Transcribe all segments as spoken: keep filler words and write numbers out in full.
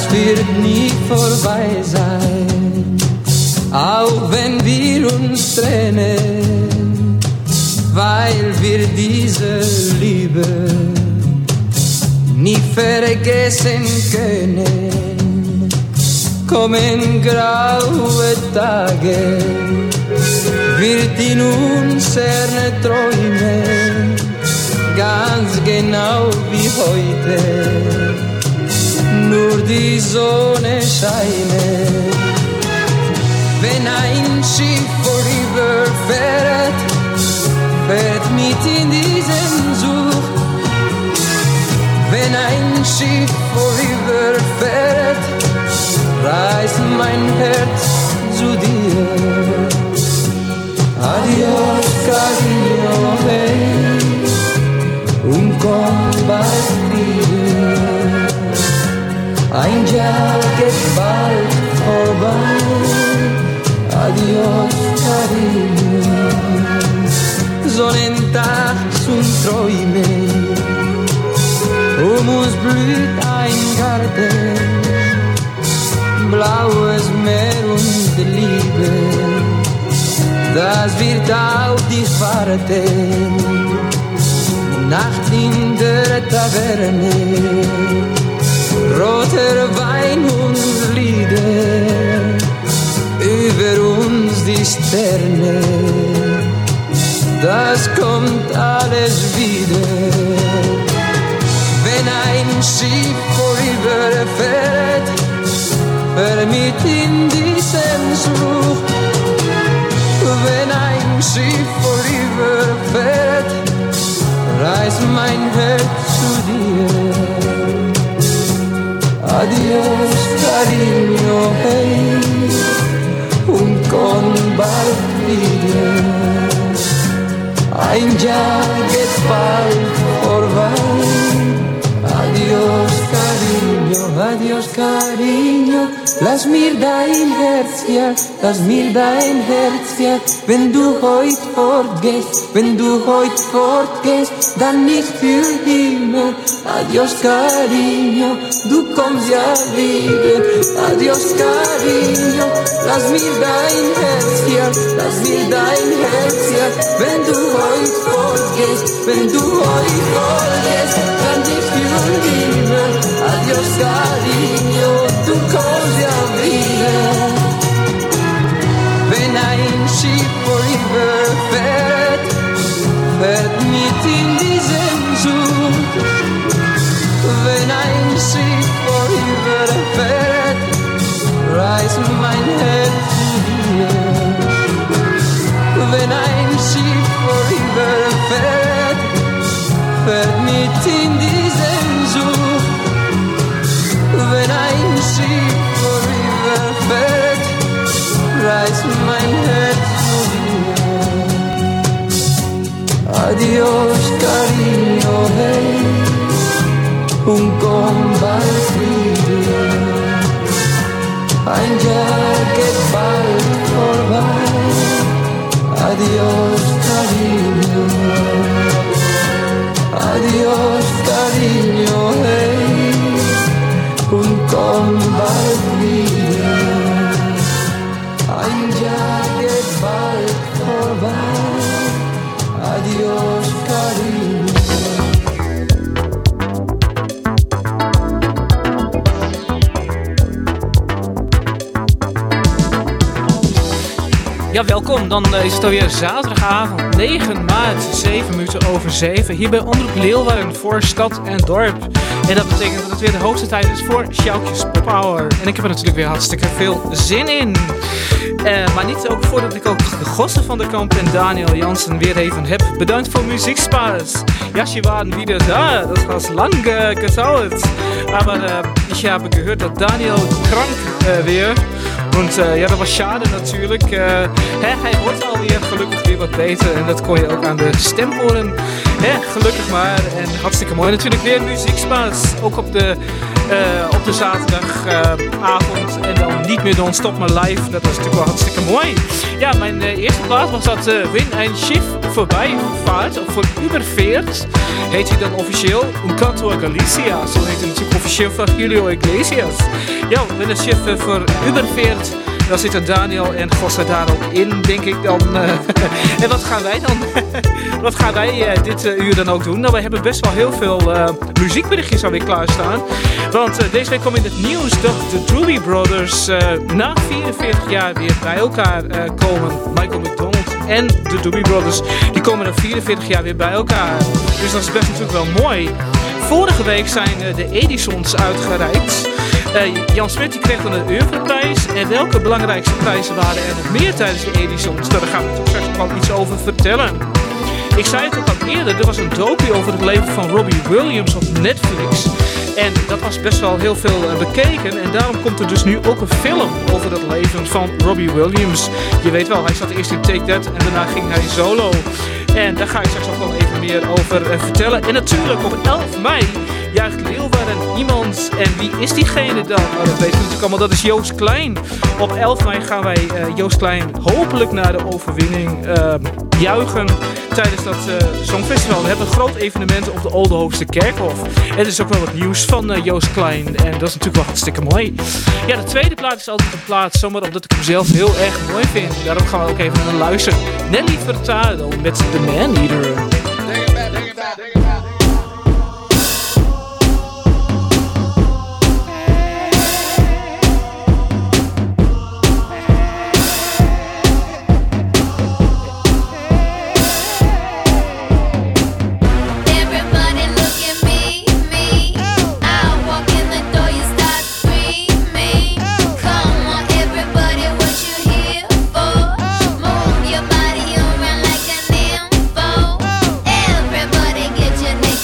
das wird nie vorbei sein, auch wenn wir uns trennen, weil wir diese Liebe nie vergessen können. Kommen graue Tage, wird in unseren Träumen ganz genau wie heute nur die Sonne scheint. Wenn ein Schiff vorüberfährt, fährt mit in diesen Zug. Wenn ein Schiff vorüberfährt, reißt mein Herz zu dir. Adios, cariño, hey, und komm bald wieder. Ein Jahr geht bald vorbei. Adios, cariño. Sonnentag zum Träumen, um uns blüht ein Garten, blaues Meer und Liebe, das wird auf dich warten. Nacht in der Taverne, roter Wein und Lieder, über uns die Sterne, das kommt alles wieder. Wenn ein Schiff vorüberfährt, fährt mit in diesen Zug. Wenn ein Schiff vorüberfährt, reißt mein Herz zu dir. Adios, cariño, hey, und komm bald wieder. Ein Jahr geht bald vorbei. Adios, cariño, adios, cariño. Lass mir dein Herz, ja, lass mir dein Herz, ja. Wenn du heut fortgehst, wenn du heut fortgehst, dann nicht für immer. Adios, cariño, du kommst ja wieder. Adios, cariño, lass mir dein Herz, ja, lass mir dein Herz, ja. Wenn du heut fortgehst, wenn du heut fortgehst, dann nicht für immer. Adios, cariño, du kommst ja wieder. Wenn ein Schiff vorüberfährt, fährt mit in diesen Zug. Wenn ein Schiff vorüberfährt, reißt mein Herz zu dir. Wenn ein Schiff vorüberfährt, fährt mit in diesen Zug. Wenn ein Schiff vorüberfährt, reißt mein Herz zu dir. Adios, cariño, hey, und komm bald wieder. Ein Jahr geht bald vorbei. Adios, cariño. Adios, cariño, hey, und komm bald wieder. Ein Jahr geht bald vorbei. Adios, cariño. Ja, welkom. Dan is het alweer zaterdagavond, negen maart, zeven minuten over zeven. Hier bij Omroep Leeuwarden voor Stad en Dorp. En dat betekent dat het weer de hoogste tijd is voor Sjoukjes Pop Hour. En ik heb er natuurlijk weer hartstikke veel zin in. Uh, maar niet ook voordat ik ook de Gosse van der Kamp en Daniel Jansen weer even heb. Bedankt voor Musikspaß. Ja, sie waren wieder da. Das hat lange gedauert. Aber uh, ich habe gehört, dass Daniel krank uh, weer. Und uh, ja, dat was schade natuurlijk. Uh, hè, hij wordt alweer gelukkig weer wat beter. En dat kon je ook aan de stem horen. Hè, gelukkig maar. En hartstikke mooi natuurlijk weer Musikspaß. Ook op de uh, op de zaterdagavond uh, en dan niet meer non-stop maar live. Dat was natuurlijk wel hartstikke mooi. Ja, mijn uh, eerste plaat was dat uh, Win ein Schiff voorbij vaart, of voor Überveert heet hij dan officieel. Un Canto a Galicia, zo heet hij natuurlijk officieel van Julio Iglesias. Ja, Win ein Schiff uh, voor Überveert. Dan zitten Daniel en Gossa daar ook in, denk ik dan. Uh, en wat gaan wij dan? wat gaan wij uh, dit uh, uur dan ook doen? Nou, we hebben best wel heel veel uh, muziekberichtjes alweer klaarstaan. Want uh, deze week kwam in het nieuws dat de Doobie Brothers uh, na vierenveertig jaar weer bij elkaar uh, komen. Michael McDonald en de Doobie Brothers, die komen na vierenveertig jaar weer bij elkaar. Dus dat is best natuurlijk wel mooi. Vorige week zijn uh, de Edisons uitgereikt. Uh, Jan Smit die kreeg dan een Oeuvreprijs. En welke belangrijkste prijzen waren er nog meer tijdens de Edisons? Daar gaan we toch straks nog wel iets over vertellen. Ik zei het ook al eerder, er was een docu over het leven van Robbie Williams op Netflix. En dat was best wel heel veel uh, bekeken. En daarom komt er dus nu ook een film over het leven van Robbie Williams. Je weet wel, hij zat eerst in Take That en daarna ging hij solo. En daar ga ik straks ook wel even meer over uh, vertellen. En natuurlijk op elf mei juicht Leeuwarden iemand. En wie is diegene dan? Nou, dat weten we natuurlijk allemaal, dat is Joost Klein. Op elf mei gaan wij uh, Joost Klein hopelijk naar de overwinning uh, juichen tijdens dat uh, Songfestival. We hebben een groot evenement op de Oldenhoofdse Kerkhof. En er is ook wel wat nieuws van uh, Joost Klein. En dat is natuurlijk wel hartstikke mooi. Ja, de tweede plaat is altijd een plaat, zomaar omdat ik hem zelf heel erg mooi vind. Daarom gaan we ook even naar luisteren. Nelly Furtado met The Man Eater. Your body around like an info. Everybody get your name.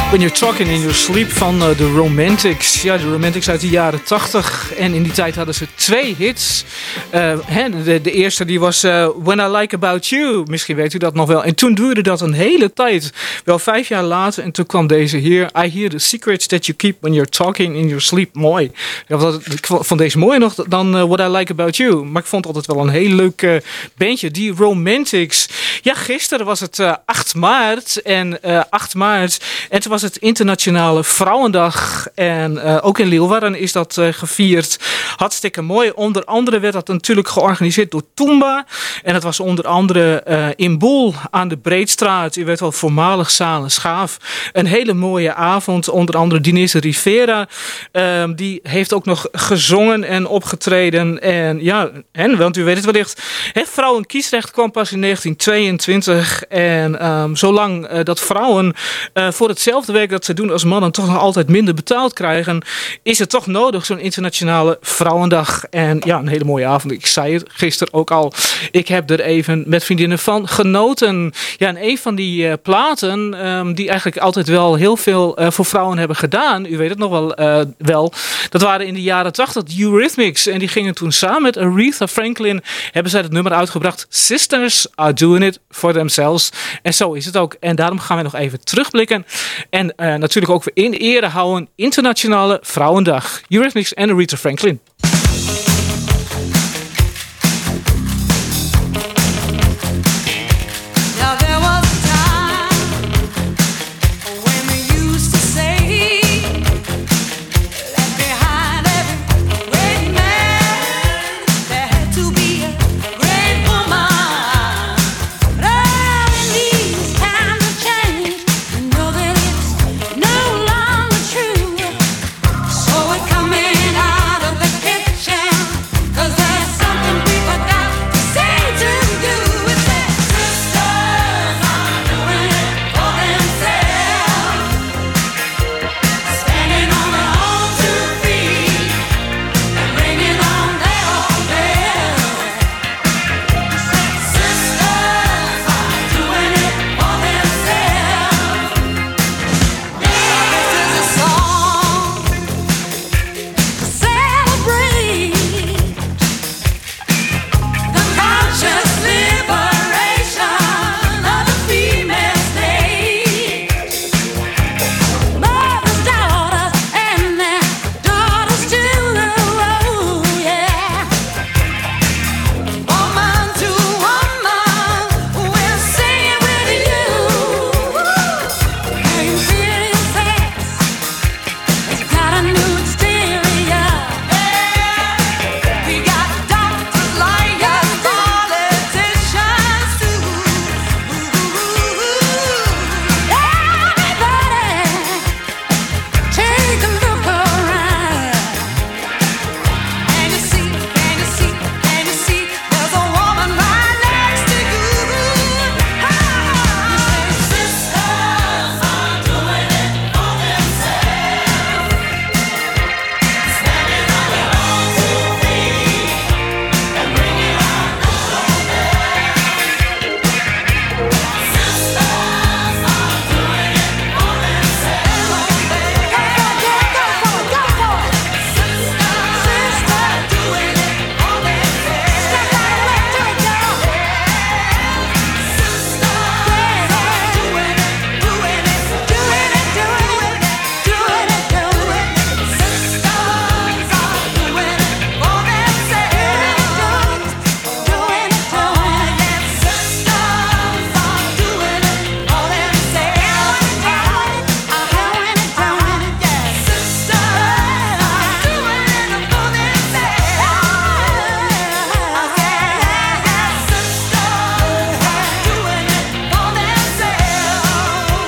When You're Talking in Your Sleep van uh, de Romantics. Ja, de Romantics uit de jaren tachtig. En in die tijd hadden ze twee hits. Uh, hè, de, de eerste die was uh, When I Like About You. Misschien weet u dat nog wel. En toen duurde dat een hele tijd. Wel vijf jaar later. En toen kwam deze hier. I Hear the Secrets That You Keep When You're Talking in Your Sleep. Mooi. Ja, ik vond deze mooier nog dan uh, What I Like About You. Maar ik vond altijd wel een heel leuk uh, bandje. Die Romantics. Ja, gisteren was het uh, acht maart. En uh, acht maart. En toen was het Internationale Vrouwendag. En uh, ook in Leeuwarden is dat uh, gevierd. Hartstikke mooi. Onder andere werd dat natuurlijk georganiseerd door Toomba. En dat was onder andere uh, in Boel aan de Breedstraat. U weet wel, voormalig Zalen Schaaf. Een hele mooie avond. Onder andere Dinese Rivera. Uh, die heeft ook nog gezongen en opgetreden. En ja, en, want u weet het wellicht. Het vrouwenkiesrecht kwam pas in negentien tweeëntwintig. En um, zolang uh, dat vrouwen uh, voor hetzelfde werk dat ze doen als mannen toch nog altijd minder betaald krijgen, is het toch nodig, zo'n Internationale Vrouwendag. En ja, een hele mooie avond. Ik zei het gisteren ook al. Ik heb er even met vriendinnen van genoten. Ja, en een van die uh, platen um, die eigenlijk altijd wel heel veel uh, voor vrouwen hebben gedaan, u weet het nog wel, uh, wel, dat waren in de jaren tachtig de Eurythmics. En die gingen toen samen met Aretha Franklin, hebben zij het nummer uitgebracht, Sisters Are Doing It For Themselves. En zo is het ook. En daarom gaan we nog even terugblikken. En uh, natuurlijk ook weer in ere houden Internationale Vrouwendag. Eurythmics en Aretha Franklin.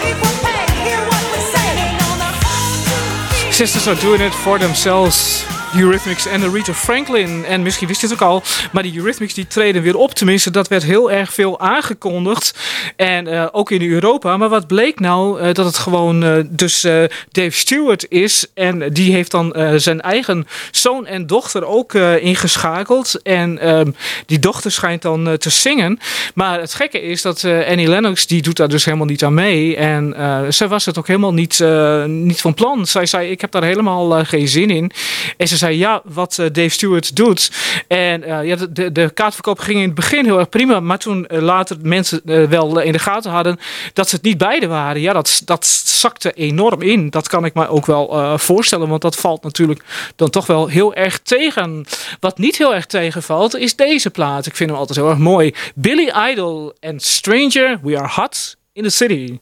Sisters Are Doing It For Themselves Eurythmics en Aretha Franklin. En misschien wist je het ook al, maar die Eurythmics die treden weer op. Tenminste, dat werd heel erg veel aangekondigd. En uh, ook in Europa. Maar wat bleek nou? Uh, dat het gewoon uh, dus uh, Dave Stewart is. En die heeft dan uh, zijn eigen zoon en dochter ook uh, ingeschakeld. En uh, die dochter schijnt dan uh, te zingen. Maar het gekke is dat uh, Annie Lennox, die doet daar dus helemaal niet aan mee. En uh, zij was het ook helemaal niet, uh, niet van plan. Zij zei, ik heb daar helemaal uh, geen zin in. En ze zei, ja, wat uh, Dave Stewart doet. En uh, ja, de, de, de kaartverkoop ging in het begin heel erg prima. Maar toen uh, later mensen uh, wel in de gaten hadden dat ze het niet beide waren. Ja, dat, dat zakte enorm in. Dat kan ik me ook wel uh, voorstellen. Want dat valt natuurlijk dan toch wel heel erg tegen. Wat niet heel erg tegenvalt is deze plaat. Ik vind hem altijd heel erg mooi. Billy Idol en Stranger, We Are Hot in the City.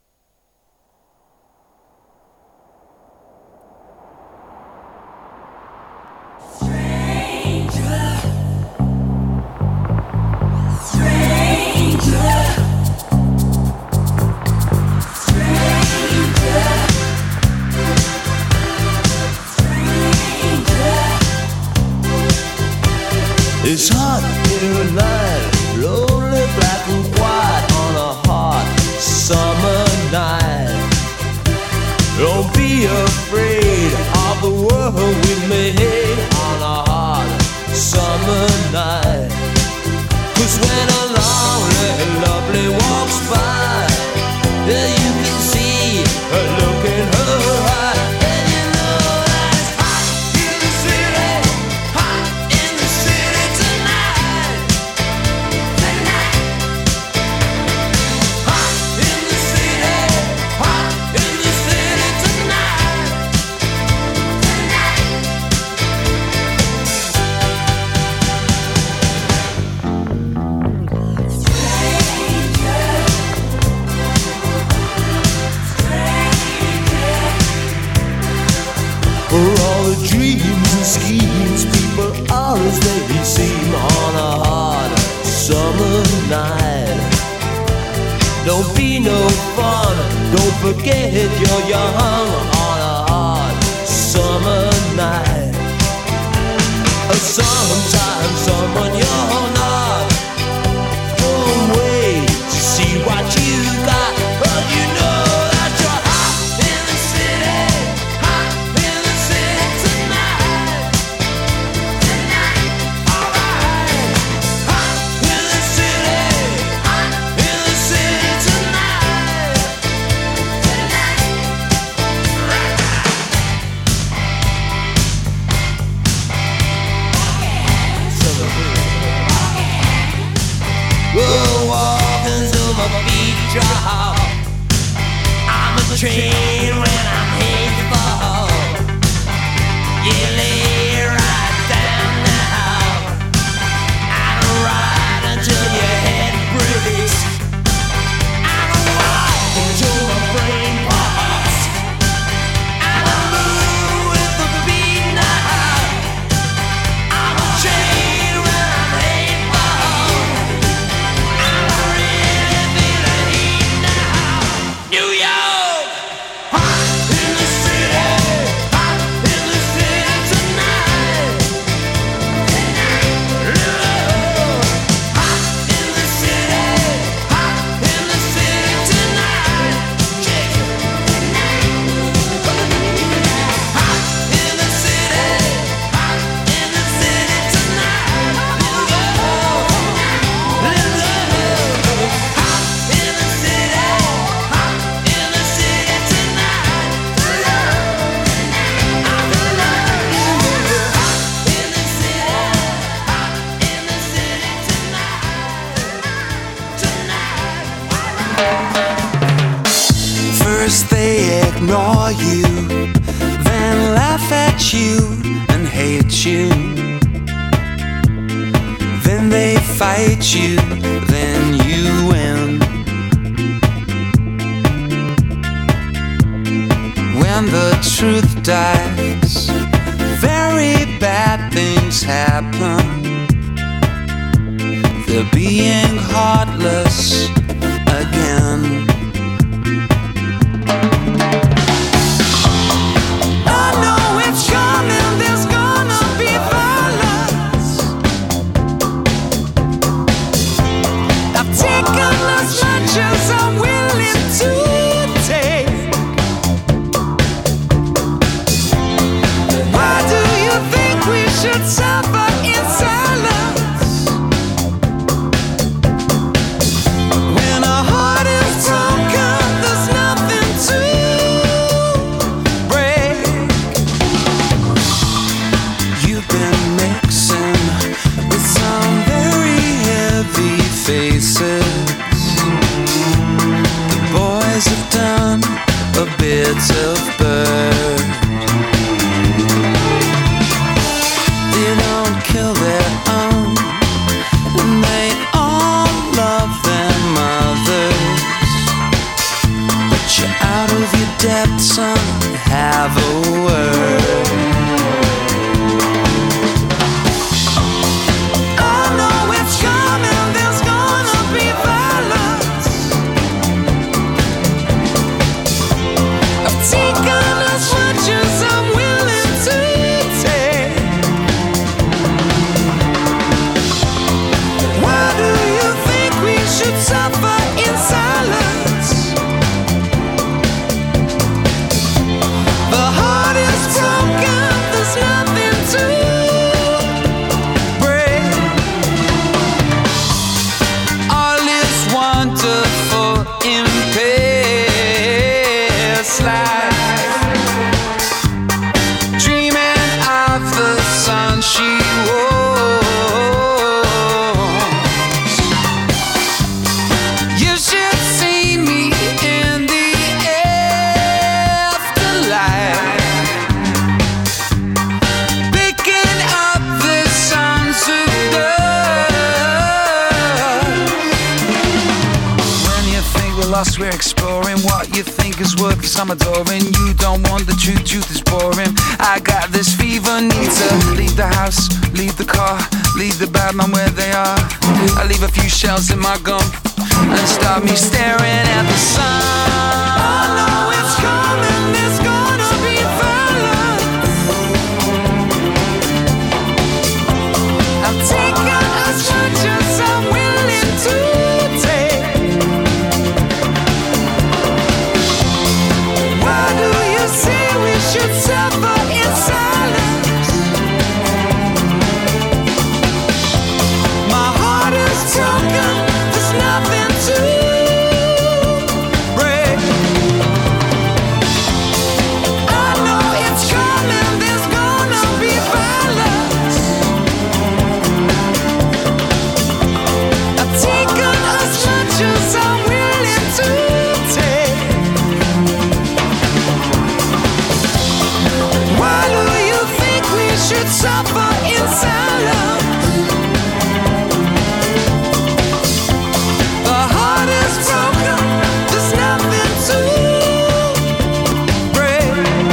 It's hot in the night, lonely black and white on a hot summer night. Don't be afraid of the world we made on a hot summer night. 'Cause when a lonely and lovely walks by, yeah, you can see her look in her eye. For all the dreams and schemes people are as they seem on a hot summer night. Don't be no fun, don't forget you're young on a hot summer night. Sometimes someone you're not won't wait to see what you got, but you know that you're hot in the city, hot in the city tonight. Tonight, alright. Hot in the city, hot in the city tonight. Tonight, right now. We'll walk until my feet drop. I'm a train when I'm headed to fall. You lay right down now. I don't ride until your head breaks. I don't walk until my brain pops. I don't move with the beat now. I'm a train when I'm headed to fall. New York, hot in the city, hot in the city tonight. Tonight, love, hot in the city, hot in the city tonight. Check it, hot in the city, hot in the city tonight. Love, love, hot in the city, hot in the city tonight. I'm in love. Hot in the city, hot in the city tonight. Tonight. First they ignore you, then laugh at you and hate you. Then they fight you, then you win. When the truth dies, very bad things happen. They're being heartless again. I know it's coming, there's gonna kill their own, and they all love their mothers. But you're out of your depth, son, have a word. I know it's coming, there's gonna be violence. I've taken as much as I'm willing to take. Why do you think we should suffer in silence? The heart is broken, there's nothing to break. All is wonderful in past life, dreaming of the sun she was. You should see me in the afterlife, picking up the songs of love. When you think we're lost, we're exploring what you think is worth, cause I'm adoring. You don't want the truth, truth is boring. I got this fever, need to leave the house, leave the car, leave the bad man where they are. I leave a few shells in my gum and start me staring at the sun. I know it's coming, there's gonna be violence. I've taken as much as I'm willing to take. Why do you say we should suffer in silence? My heart is broken, there's nothing to break. I know it's coming, there's gonna be violence. I've taken as much as I'm willing to take. Why do you think we should suffer in silence? The heart is broken, there's nothing to break.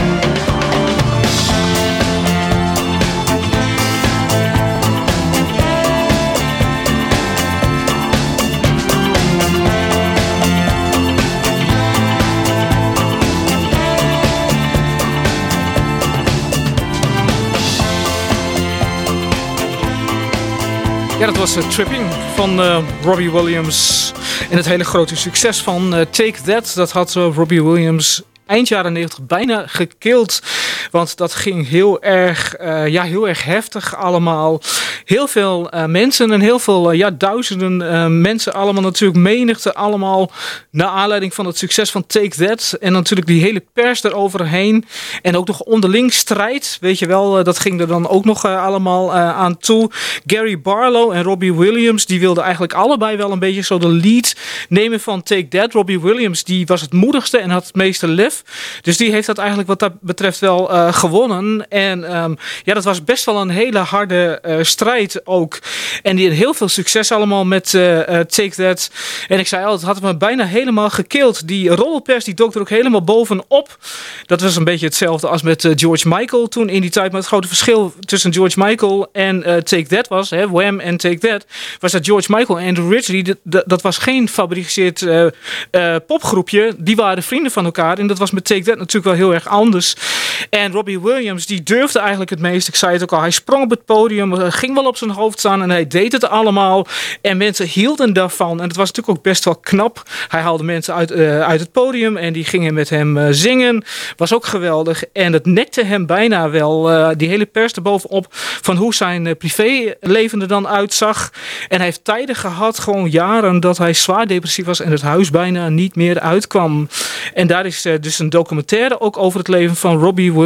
Ja, dat was uh, Tripping van uh, Robbie Williams. En het hele grote succes van uh, Take That, dat had uh, Robbie Williams eind jaren negentig bijna gekild. Want dat ging heel erg, uh, ja, heel erg heftig allemaal. Heel veel uh, mensen en heel veel, uh, ja, duizenden uh, mensen allemaal natuurlijk menigte allemaal naar aanleiding van het succes van Take That. En natuurlijk die hele pers eroverheen. En ook nog onderling strijd, weet je wel, uh, dat ging er dan ook nog uh, allemaal uh, aan toe. Gary Barlow en Robbie Williams, die wilden eigenlijk allebei wel een beetje zo de lead nemen van Take That. Robbie Williams, die was het moedigste en had het meeste lef. Dus die heeft dat eigenlijk wat dat betreft wel uh, gewonnen. En um, ja, dat was best wel een hele harde uh, strijd ook. En die had heel veel succes allemaal met uh, uh, Take That. En ik zei al, het had me bijna helemaal gekild. Die rolpers die dook er ook helemaal bovenop. Dat was een beetje hetzelfde als met uh, George Michael toen in die tijd. Maar het grote verschil tussen George Michael en uh, Take That was, hè, Wham en Take That, was dat George Michael en Andrew Ridgeley, dat, dat was geen gefabriceerd uh, uh, popgroepje. Die waren vrienden van elkaar. En dat was met Take That natuurlijk wel heel erg anders. En Robbie Williams, die durfde eigenlijk het meest. Ik zei het ook al, hij sprong op het podium, ging wel op zijn hoofd staan en hij deed het allemaal. En mensen hielden daarvan. En het was natuurlijk ook best wel knap. Hij haalde mensen uit, uh, uit het podium en die gingen met hem uh, zingen. Was ook geweldig. En het nekte hem bijna wel, uh, die hele pers erbovenop, van hoe zijn uh, privéleven er dan uitzag. En hij heeft tijden gehad, gewoon jaren, dat hij zwaar depressief was en het huis bijna niet meer uitkwam. En daar is uh, dus een documentaire ook over het leven van Robbie Williams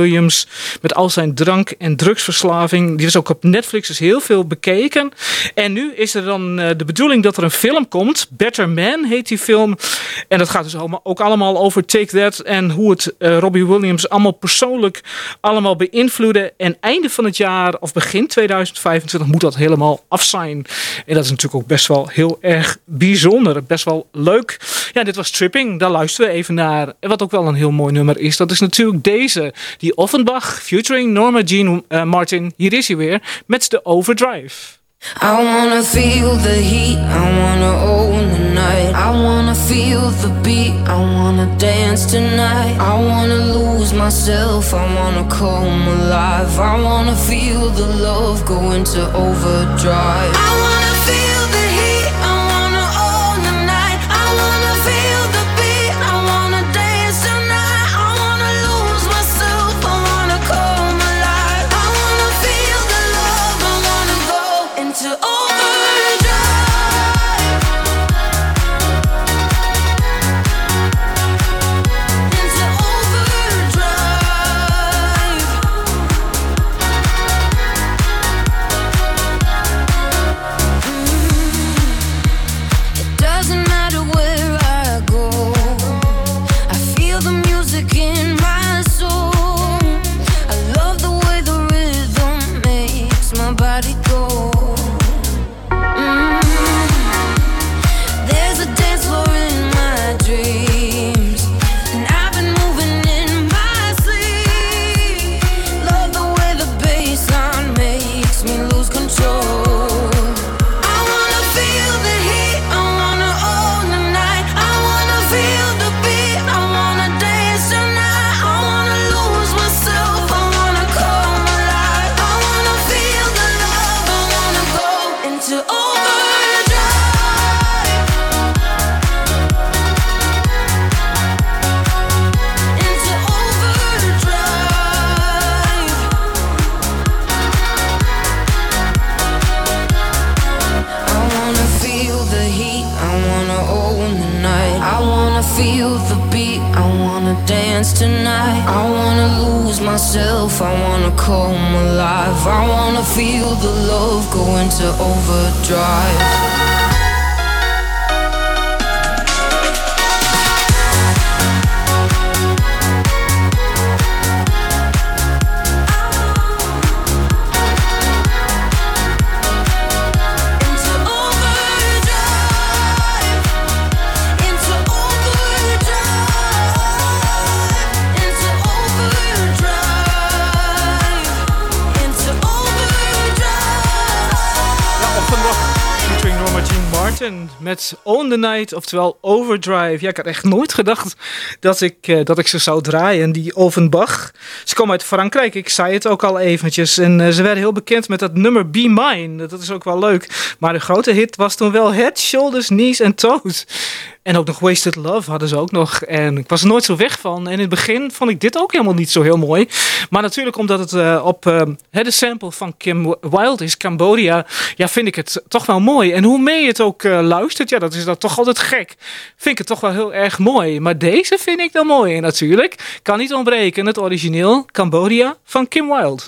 Williams met al zijn drank- en drugsverslaving. Die is ook op Netflix dus heel veel bekeken. En nu is er dan uh, de bedoeling dat er een film komt. Better Man heet die film. En dat gaat dus allemaal, ook allemaal over Take That en hoe het uh, Robbie Williams allemaal persoonlijk allemaal beïnvloeden. En einde van het jaar of begin tweeduizend vijfentwintig moet dat helemaal af zijn. En dat is natuurlijk ook best wel heel erg bijzonder. Best wel leuk. Ja, dit was Tripping. Daar luisteren we even naar. En wat ook wel een heel mooi nummer is, dat is natuurlijk deze. Die Offenbach featuring Norma Jean uh, Martin. Hier is hij weer met de Overdrive. I wanna feel the heat, I wanna own the night. I wanna feel the beat, I wanna dance tonight. I wanna lose myself, I wanna come alive. I wanna feel the love go into overdrive. I wanna feel the heat, I wanna own the night. I wanna feel the beat, I wanna dance tonight. I wanna lose myself, I wanna come alive. I wanna feel the love, I wanna go into overdrive. Into overdrive. Mm. It doesn't matter where I go, I feel the music in my soul. I love the way the rhythm makes my body go. Mm. There's a dance floor in my dreams, and I've been moving in my sleep. Love the way the bassline makes me lose control. I wanna feel the heat, I wanna own the night. I wanna feel the beat, I wanna dance tonight. I wanna lose myself, I wanna come alive. I wanna feel the love, I wanna go into overdrive. Into overdrive. I wanna feel the heat, I wanna own the night. I wanna feel the beat, I wanna dance tonight. I wanna lose myself, I wanna come alive. I wanna feel the love go into overdrive. Into overdrive. Into overdrive. Into overdrive. Into overdrive. Ja, Offenbach featuring Norma Jean Martin met Own the Night, oftewel Overdrive. Ja, ik had echt nooit gedacht dat ik, uh, dat ik ze zou draaien, die Offenbach. Ze komen uit Frankrijk, ik zei het ook al eventjes. En uh, ze werden heel bekend met dat nummer Be Mine. Dat is ook wel leuk. Maar de grote hit was toen wel Head, Shoulders, Knees and Toes. En ook nog Wasted Love hadden ze ook nog. En ik was er nooit zo weg van. En in het begin vond ik dit ook helemaal niet zo heel mooi. Maar natuurlijk omdat het uh, op uh, de sample van Kim Wilde is, Cambodia, ja, vind ik het toch wel mooi. En hoe mee je het ook uh, luistert, ja, dat is dan toch altijd gek. Vind ik het toch wel heel erg mooi. Maar deze vind ik dan mooi natuurlijk. Kan niet ontbreken, het origineel Cambodia van Kim Wilde.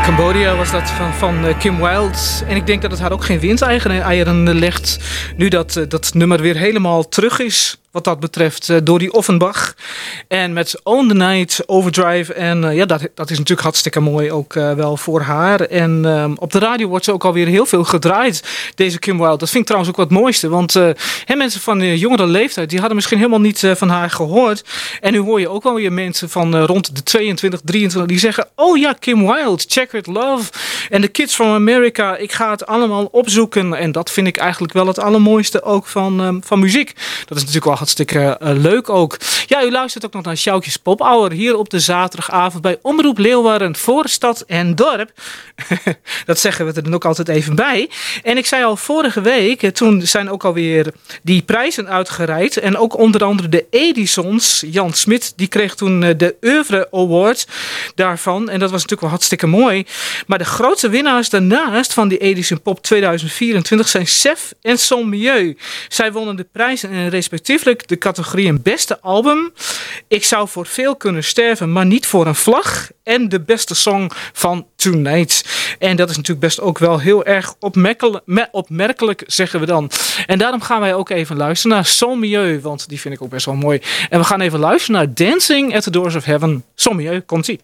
Cambodia was dat van, van uh, Kim Wilde. En ik denk dat het haar ook geen windeieren legt. Nu dat uh, dat nummer weer helemaal terug is. Wat dat betreft, uh, door die Offenbach. En met Own the Night, Overdrive. En uh, ja, dat, dat is natuurlijk hartstikke mooi ook uh, wel voor haar. En uh, op de radio wordt ze ook alweer heel veel gedraaid, deze Kim Wilde. Dat vind ik trouwens ook wat mooiste. Want uh, hè, mensen van de jongere leeftijd, die hadden misschien helemaal niet uh, van haar gehoord. En nu hoor je ook wel weer mensen van uh, rond de tweeëntwintig, drieëntwintig, die zeggen, oh ja, Kim Wilde, Checkered Love. En The Kids from America, ik ga het allemaal opzoeken. En dat vind ik eigenlijk wel het allermooiste ook van, um, van muziek. Dat is natuurlijk wel hartstikke uh, leuk ook. Ja, u luistert ook nog naar Sjoukjes Pop Hour hier op de zaterdagavond bij Omroep Leeuwarden voor Stad en Dorp. Dat zeggen we er dan ook altijd even bij. En ik zei al vorige week, toen zijn ook alweer die prijzen uitgereikt. En ook onder andere de Edisons. Jan Smit, die kreeg toen de Oeuvre Award daarvan. En dat was natuurlijk wel hartstikke mooi. Maar de grootste winnaars daarnaast van die Edison Pop tweeduizend vierentwintig zijn Sef en Son Mieu. Zij wonnen de prijzen en respectievelijk de categorieën beste album, Ik zou voor veel kunnen sterven, maar niet voor een vlag, en de beste song van Tonight. En dat is natuurlijk best ook wel heel erg opmerkelijk, opmerkelijk zeggen we dan. En daarom gaan wij ook even luisteren naar Son Mieu, want die vind ik ook best wel mooi. En we gaan even luisteren naar Dancing at the Doors of Heaven. Son Mieu, komt-ie.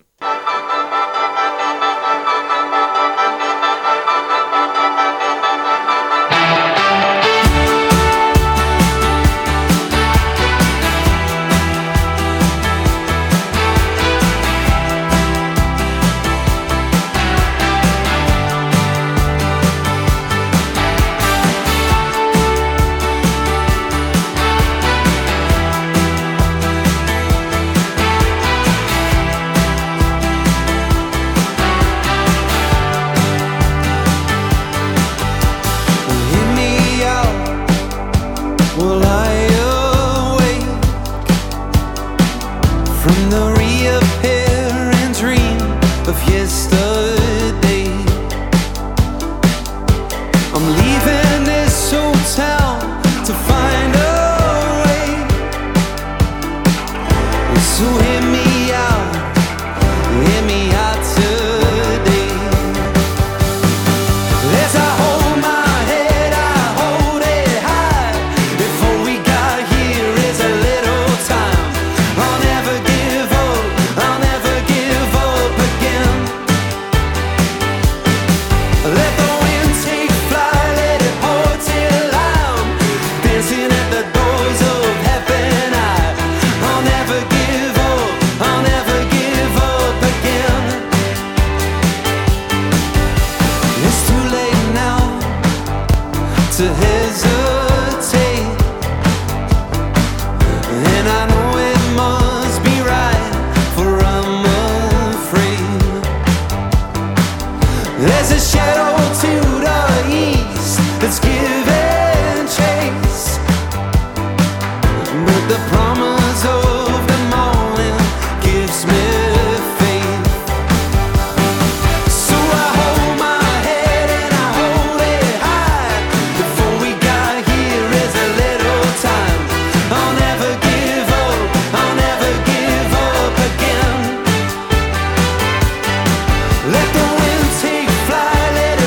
Let the wind take flight, let it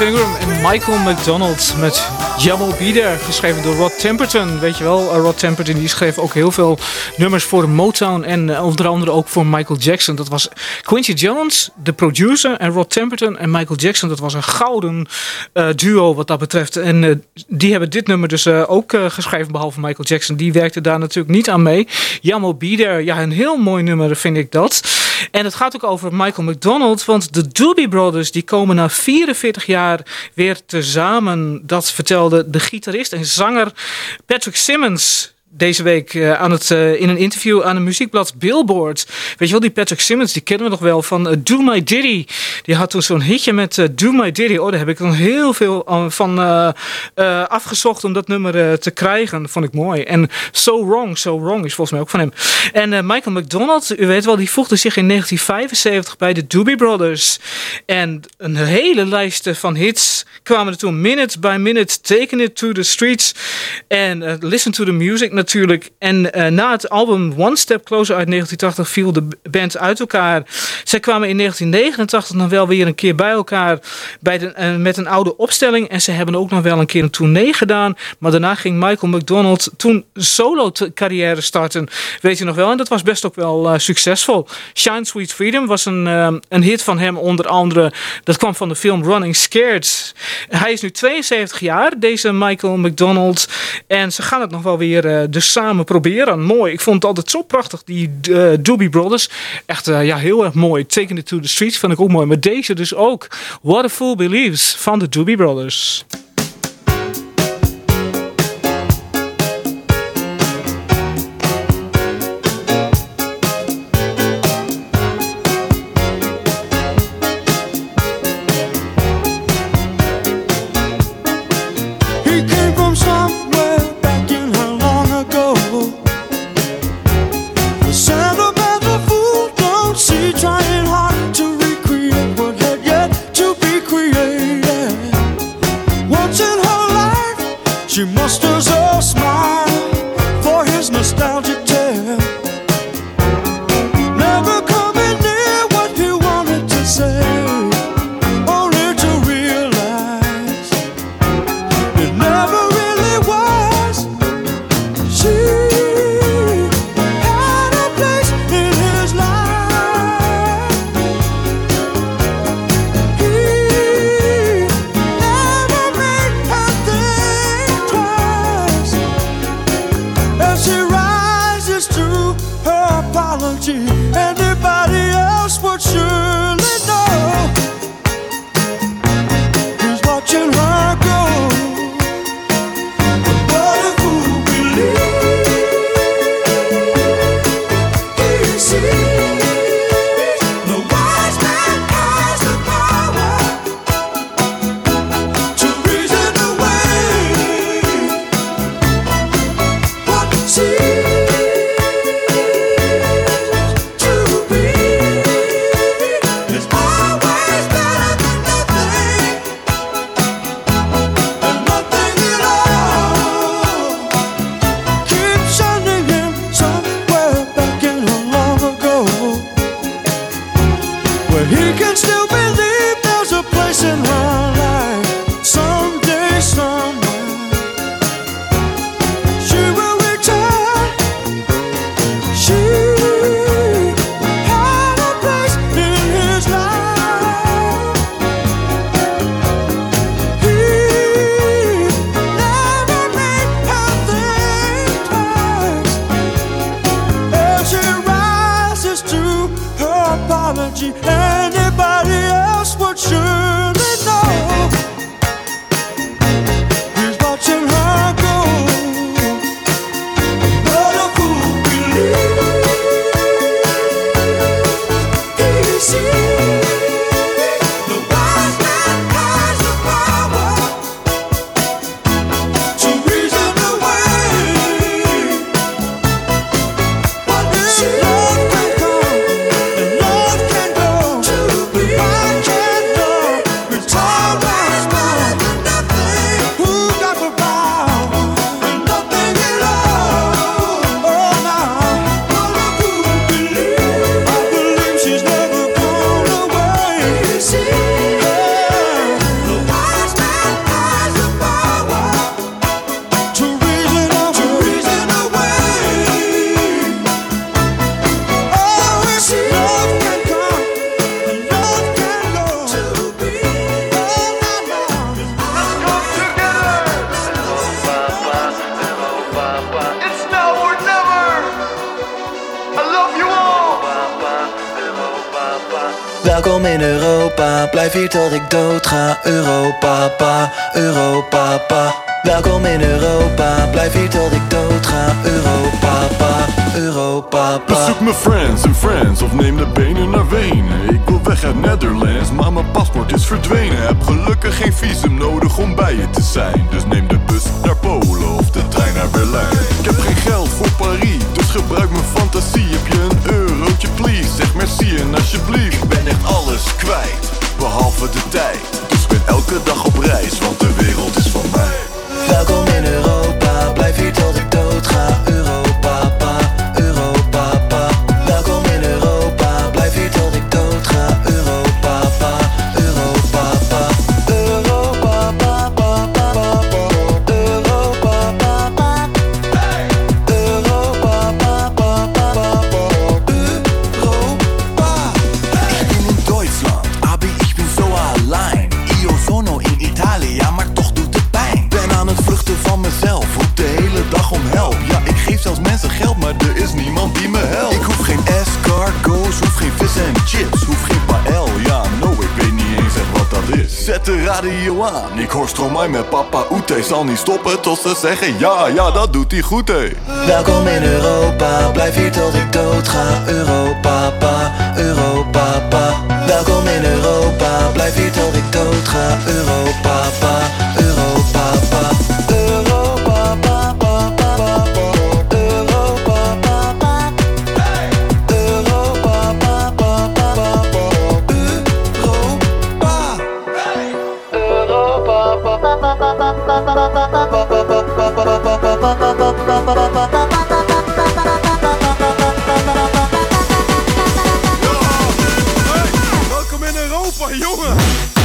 Ingram en Michael McDonald met Jammo Be There, geschreven door Rod Temperton. Weet je wel, Rod Temperton die schreef ook heel veel nummers voor Motown en uh, onder andere ook voor Michael Jackson. Dat was Quincy Jones, de producer, en Rod Temperton en Michael Jackson. Dat was een gouden uh, duo wat dat betreft. En uh, die hebben dit nummer dus uh, ook uh, geschreven, behalve Michael Jackson. Die werkte daar natuurlijk niet aan mee. Jammo Be There, ja, een heel mooi nummer vind ik dat. En het gaat ook over Michael McDonald, want de Doobie Brothers die komen na vierenveertig jaar weer tezamen. Dat vertelde de gitarist en zanger Patrick Simmons deze week uh, aan het, uh, in een interview aan het muziekblad Billboard. Weet je wel, die Patrick Simmons, die kennen we nog wel van uh, Do My Diddy. Die had toen zo'n hitje met uh, Do My Diddy. Oh, daar heb ik dan heel veel uh, van uh, uh, afgezocht om dat nummer uh, te krijgen. Dat vond ik mooi. En So Wrong, So Wrong is volgens mij ook van hem. En uh, Michael McDonald, u weet wel, die voegde zich in negentien vijfenzeventig bij de Doobie Brothers. En een hele lijst van hits kwamen er toen. Minute by Minute, Taking It to the Streets. En uh, Listen to the Music natuurlijk. En uh, na het album One Step Closer uit negentien tachtig viel de band uit elkaar. Zij kwamen in negentien negenentachtig nog wel weer een keer bij elkaar bij de, uh, met een oude opstelling. En ze hebben ook nog wel een keer een tournee gedaan. Maar daarna ging Michael McDonald toen solo carrière starten. Weet je nog wel? En dat was best ook wel uh, succesvol. Shine Sweet Freedom was een, uh, een hit van hem onder andere. Dat kwam van de film Running Scared. Hij is nu tweeënzeventig jaar, deze Michael McDonald. En ze gaan het nog wel weer uh, dus samen proberen. Mooi. Ik vond het altijd zo prachtig, die uh, Doobie Brothers. Echt uh, ja, heel erg mooi. Taking It to the Streets vond ik ook mooi. Maar deze dus ook. What a Fool Believes van de Doobie Brothers. She musters a smile for his nostalgic tale. Never coming near what he wanted to say, only to realize it never really was. She had a place in his life. He never made her think twice. Welkom in Europa, blijf hier tot ik dood ga. Europa, pa, Europa, pa. Welkom in Europa, blijf hier tot ik dood ga. Europa, pa, Europa, pa. Bezoek mijn friends en friends of neem de benen naar Wenen. Ik wil weg uit Netherlands, maar mijn paspoort is verdwenen. Heb gelukkig geen visum nodig om bij je te zijn. Dus neem de bus naar Polen of de trein naar Berlijn. Ik heb geen geld voor Parijs, dus gebruik mijn fantasie. Heb je een eurotje please, zeg merci en alsjeblieft. Ik ben echt alles kwijt, behalve de tijd. Dus ik ben elke dag op reis, want de wereld is van mij. Welkom in Europa, blijf hier tot ik dood ga. Europa, pa, Europa, pa. Welkom in Europa, blijf hier tot ik dood ga. Europa, pa, Europa, pa. Europa, pa, pa, pa, pa, pa. Europa, pa, pa. Europa, pa, pa, pa, pa, pa. Europa. Ich bin in Deutschland, aber ich bin so allein. Io sono in Italia, maar toch doet het pijn. Ben aan het vluchten van mezelf, roep de hele dag om help. Ja, ik geef zelfs mensen geld, maar er is niemand die me helpt. Ik hoef geen escargots, hoef geen vis en chips, hoef geen paël. Ja, no, ik weet niet eens echt wat dat is. Zet de radio aan, ik hoor Stromae met Papa Oete. Zal niet stoppen tot ze zeggen ja, ja, dat doet hij goed, hé. Welkom in Europa, blijf hier tot ik dood ga. Europa, pa, Europa, pa. Welkom in Europa, blijf hier tot ik dood ga. Europa, pa, Europa, pa. Europa, pa, pa, pa, pa, pa. Europa, pa, pa. Europa, pa, pa, pa, pa, pa. Europa. Europa, pa, pa, pa, pa, pa, pa, pa, pa, pa, pa, pa, pa, pa. Welkom in Europa, jongen!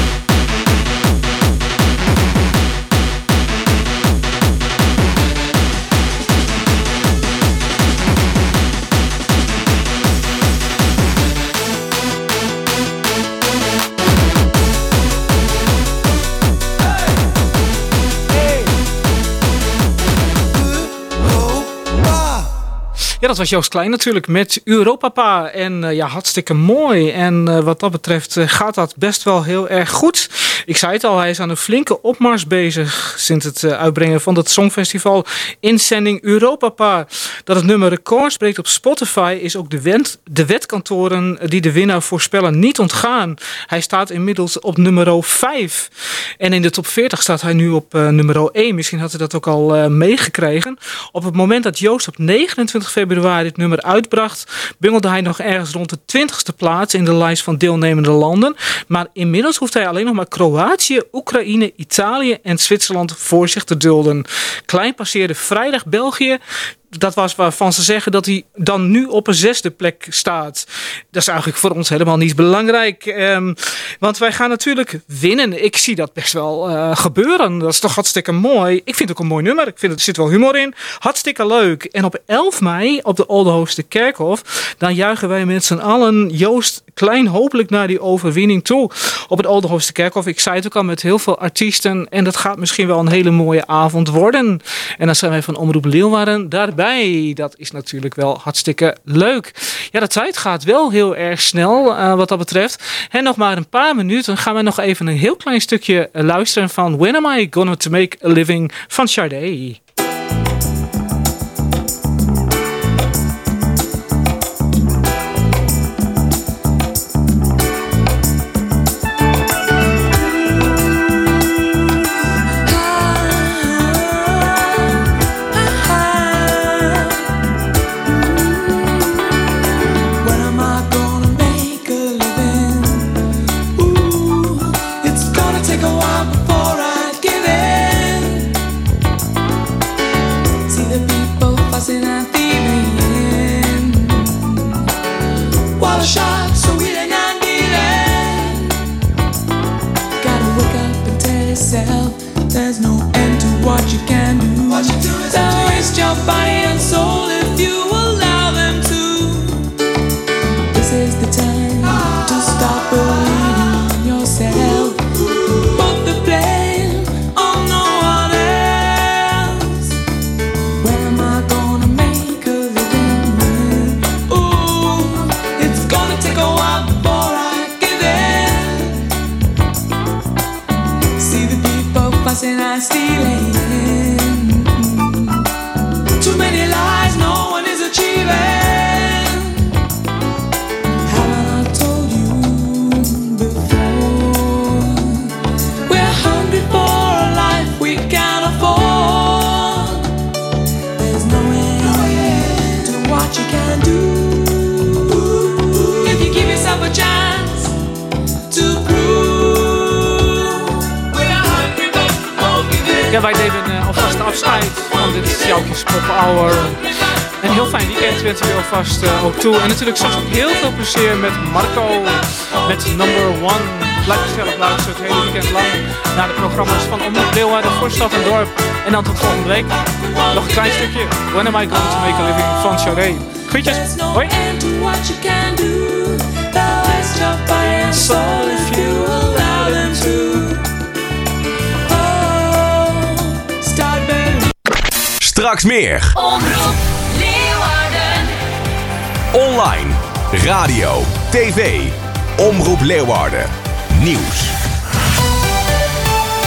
Ja, dat was Joost Klein natuurlijk met Europapa. En uh, ja, hartstikke mooi. En uh, wat dat betreft uh, gaat dat best wel heel erg goed. Ik zei het al, hij is aan een flinke opmars bezig sinds het uh, uitbrengen van het Songfestival Inzending Europapa. Dat het nummer records breekt op Spotify is ook de, wet, de wetkantoren die de winnaar voorspellen niet ontgaan. Hij staat inmiddels op nummer vijf. En in de top veertig staat hij nu op uh, nummer één. Misschien had hij dat ook al uh, meegekregen. Op het moment dat Joost op negenentwintig februari het nummer uitbracht, bungelde hij nog ergens rond de twintigste plaats in de lijst van deelnemende landen. Maar inmiddels hoeft hij alleen nog maar Kroatië, Oekraïne, Italië en Zwitserland voor zich te dulden. Klein passeerde vrijdag België. Dat was waarvan ze zeggen dat hij dan nu op een zesde plek staat. Dat is eigenlijk voor ons helemaal niet belangrijk. Um, want wij gaan natuurlijk winnen. Ik zie dat best wel uh, gebeuren. Dat is toch hartstikke mooi. Ik vind het ook een mooi nummer. Ik vind er zit wel humor in. Hartstikke leuk. En op elf mei op de Oldenhoofster Kerkhof, dan juichen wij met z'n allen Joost Klein hopelijk naar die overwinning toe. Op het Oldenhoofster Kerkhof. Ik zei het ook al, met heel veel artiesten. En dat gaat misschien wel een hele mooie avond worden. En dan zijn wij van Omroep Leeuwarden daarbij. Dat is natuurlijk wel hartstikke leuk. Ja, de tijd gaat wel heel erg snel uh, wat dat betreft. En nog maar een paar minuten gaan we nog even een heel klein stukje luisteren van When Am I Gonna To Make A Living van Sade. There's no end to what you can do. What you do is don't waste your body and soul if you allow them to. This is the time ah. to stop believing in yourself. Put the blame on no one else. When am I gonna make a living? Ooh, it's gonna take a while before I give and stealing. Too many lies, no one is achieving. Haven't I told you before? We're hungry for a life we can't afford. There's no end to what you can do. If you give yourself a chance to prove we're hungry but won't give in. Ja, wij deden uh, alvast afscheid van dit Sjoukjes Pop Hour. Een heel fijn weekend wensen we alvast uh, ook toe. En natuurlijk straks ook heel veel plezier met Marco, met Number One. Blijf gezellig luisteren het hele weekend lang naar de programma's van Omroep Leeuwarden, voor Stad en Dorp. En dan tot volgende week. Nog een klein stukje When Am I Going to Make a Living van Sade. Groetjes, hoi! Straks meer. Omroep Leeuwarden. Online, radio, tv. Omroep Leeuwarden. Nieuws.